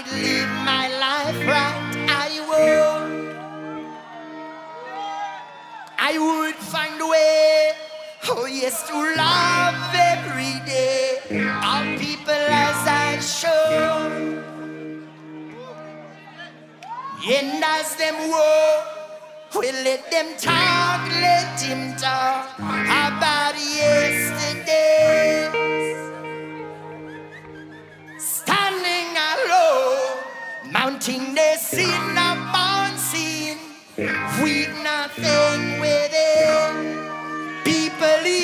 I'd live my life right. I would find a way, oh yes, to love every day. All people as I show. And as them walk, we'll let them talk, let him talk about yesterday. Standing alone, mounting the sin of unseen, we've nothing within. People